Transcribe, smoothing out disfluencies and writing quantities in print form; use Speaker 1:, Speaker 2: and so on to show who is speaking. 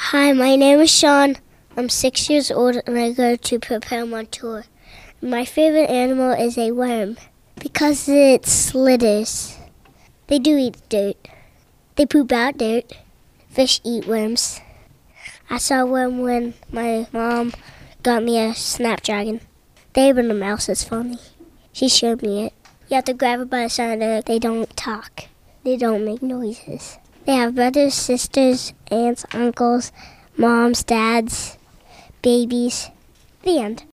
Speaker 1: Hi, my name is Sean. I'm 6 years old and I go to Propel Montour. My favorite animal is a worm because it slithers. They do eat dirt. They poop out dirt. Fish eat worms. I saw a worm when my mom got me a snapdragon. David the mouse is funny. She showed me it. You have to grab it by the side of it. They don't talk. They don't make noises. They have brothers, sisters, aunts, uncles, moms, dads, babies. The end.